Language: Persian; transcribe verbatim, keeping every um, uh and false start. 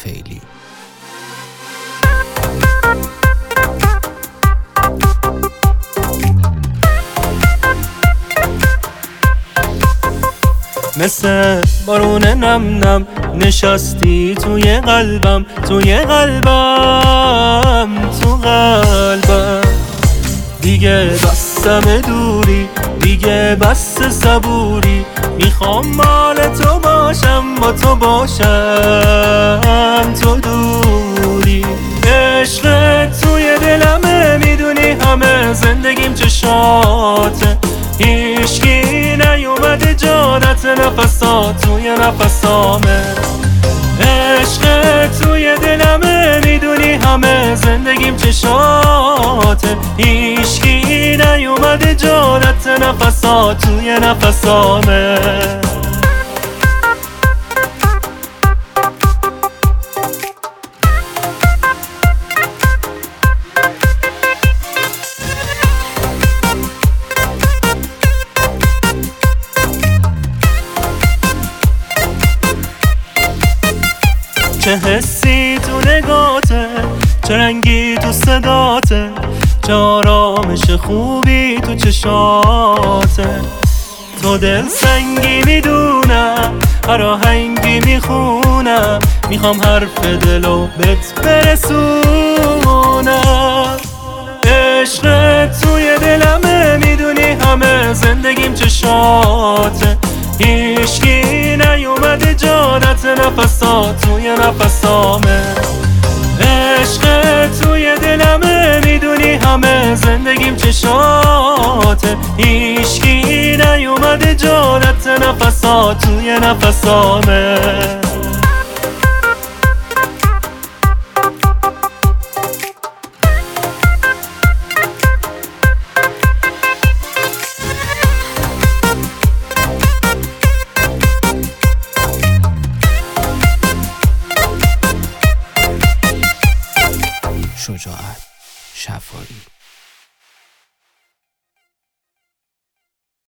فعلی. مثل بارون نم نم نشستی توی قلبم، توی قلبم، تو قلبم. دیگه بستم دوری، دیگه بس صبوری، میخوام مال تو باشم، با تو باشم، تو دوری. عشقت توی دلمه، میدونی همه زندگیم چشاته، هیچکی نیومده جادت، نفسات توی نفسامه. عشقت توی دلمه، میدونی همه زندگیم چشاته، هیچکی نیومده جادت، نفسات توی نفسامه. چه حسی تو نگاته، چه رنگی تو صداته، چه آرامش خوبی تو چشاته. تو دل سنگی میدونم، هر آهنگی میخونم، میخوام حرف دلو بهت برسونم. عشقت توی دلمه، میدونی همه زندگیم چشاته، هیچکی نیومده جادت، نفسات توی نفسامه. عشقت توی دلمه، میدونی همه زندگیم چشاته، هیچکی نیومده جادت، نفسات توی نفسامه. شجاعت شفایی.